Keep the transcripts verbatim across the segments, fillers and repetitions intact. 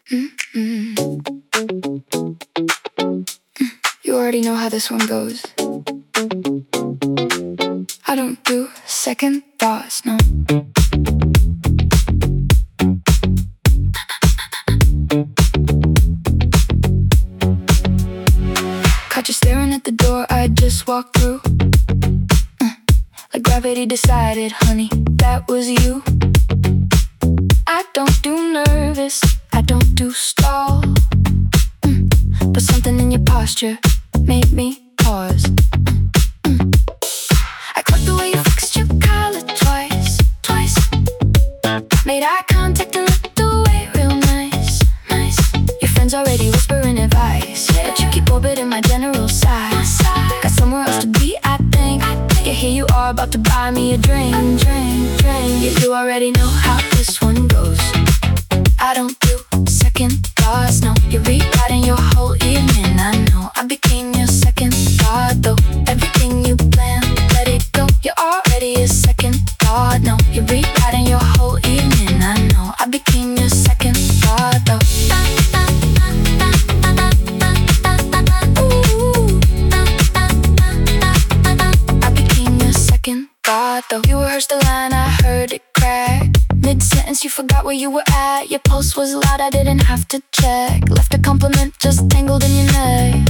Mm-mm. You already know how this one goes. I don't do second thoughts, no. Caught you staring at the door I just walked through. uh, Like gravity decided, honey, that was you. I don't do nervous, I don't do stall. mm, But something in your posture made me pause. mm, I caught the way you fixed your collar twice, twice. Made eye contact and looked away real nice, nice. Your friends already whispering advice, but you keep orbiting my general size. Got somewhere else to be, I think. Yeah, here you are about to buy me a drink, drink, drink. Yeah, you already know how this one goes. I don't do second thoughts, no. You're rewriting your whole evening, I know. I became your second thought, though. Everything you planned, let it go. You're already a second thought, no. You're rewriting your whole evening, I know. I became your second thought, though. God, though. You rehearsed the line, I heard it crack. Mid-sentence, you forgot where you were at. Your pulse was loud, I didn't have to check. Left a compliment just tangled in your neck.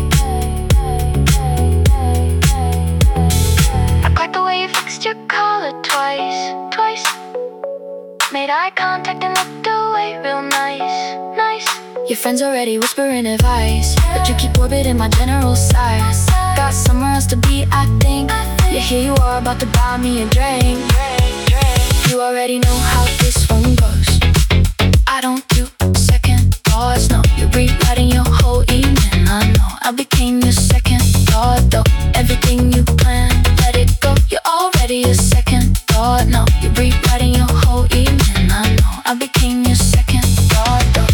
I caught the way you fixed your collar twice, twice. Made eye contact and looked away real nice, nice. Your friends already whispering advice, but you keep orbiting my general size. Got somewhere else to be, I think. Yeah, here you are about to buy me a drink. You already know how this one goes. I don't do second thoughts, no. You're rewriting your whole evening, I know. I became your second thought, though. Everything you planned, let it go. You're already a second thought, no. You're rewriting your whole evening, I know. I became your second thought, though.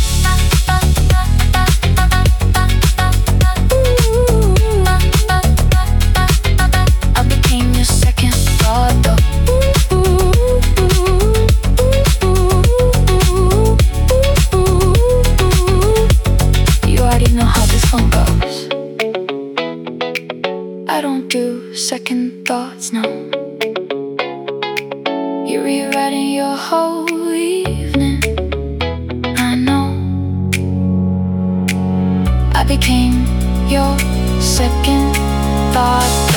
I don't do second thoughts, no. You're rewriting your whole evening, I know. I became your second thought.